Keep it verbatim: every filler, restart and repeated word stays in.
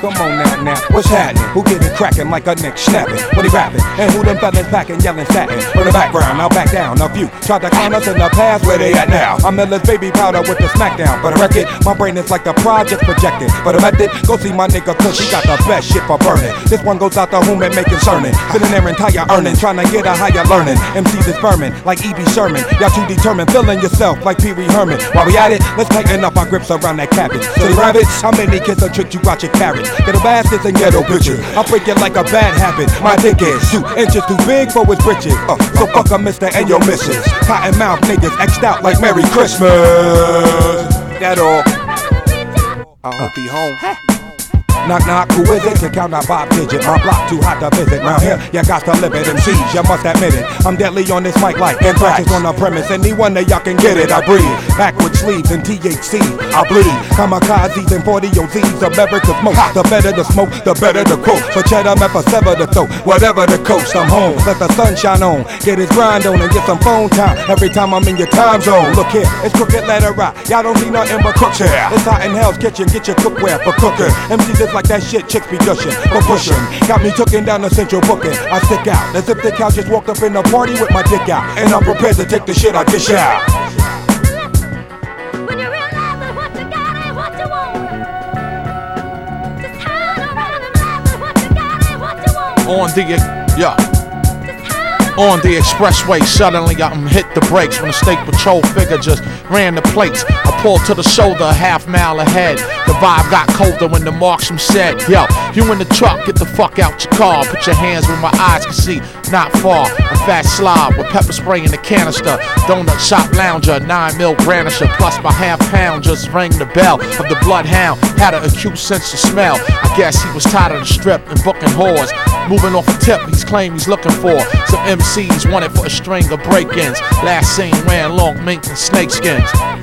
Come on now, now, what's happening? Who get it cracking like a neck snapping? What he rapping? And who them fellas packing, yelling, satin? From the background, I'll back down. A few tried to clown us in the past, where they at now? I'm Miller's baby powder with the smackdown. For the record, my brain is like the project projected. For the method, go see my nigga Kush, he got the best shit for burning. This one goes out to whom it may concerning. Sitting there entire earning, trying to get a higher learning. M Cs is vermin, like E B Sherman. Y'all too determined, feeling yourself like Pee Wee Herman. While we at it, let's tighten up our grips around that cabbage. So the rabbits, how many kids have tricked you out your carrots? Ghetto bastards and ghetto bitches, I'll break it like a bad habit. My dick is shoot inches too big for his britches. Uh, so fuck a mister and your missus. Cotton mouth niggas X'd out like Merry Christmas. That all. I hope he home. Knock knock, who is it? To count out five digit. My block too hot to visit. Round here, you got to live it. M Cs, you must admit it. I'm deadly on this mic like anthrax on the premise. Any one that y'all can get it, I breathe. Backward sleeves and T H C, I bleed. Kamikazes and forty O Zs, America smoke. The better the smoke, the better the quote. For cheddar, man, for sever the throat. Whatever the coast, I'm home. Let the sun shine on. Get his grind on and get some phone time. Every time I'm in your time zone. Look here, it's crooked letter rock. Y'all don't see nothing but crooks here. It's hot in Hell's Kitchen, get your cookware for cooking. M Cs is like that shit chicks be gushing for pushing. Got me tooking down the central booking. I stick out as if the cow just walked up in the party with my dick out. And I'm prepared to take the shit I dish out. When you realize that what you got ain't what you want. Just turn around and laugh at what you got ain't what you want. On the, yeah. On the expressway, suddenly I um, hit the brakes when a state patrol figure just ran the plates. I pulled to the shoulder a half mile ahead. The vibe got colder when the marksman said, yo, you in the truck, get the fuck out your car. Put your hands where my eyes can see, not far. A fat slob with pepper spray in the canister. Donut shop lounger, nine mil brandisher. Plus my half pound just rang the bell of the bloodhound. Had an acute sense of smell. I guess he was tired of the strip and booking whores. Moving off a tip he's claimed he's looking for. Some M Cs wanted for a string of break-ins. Last seen wearing long mink and snakeskins.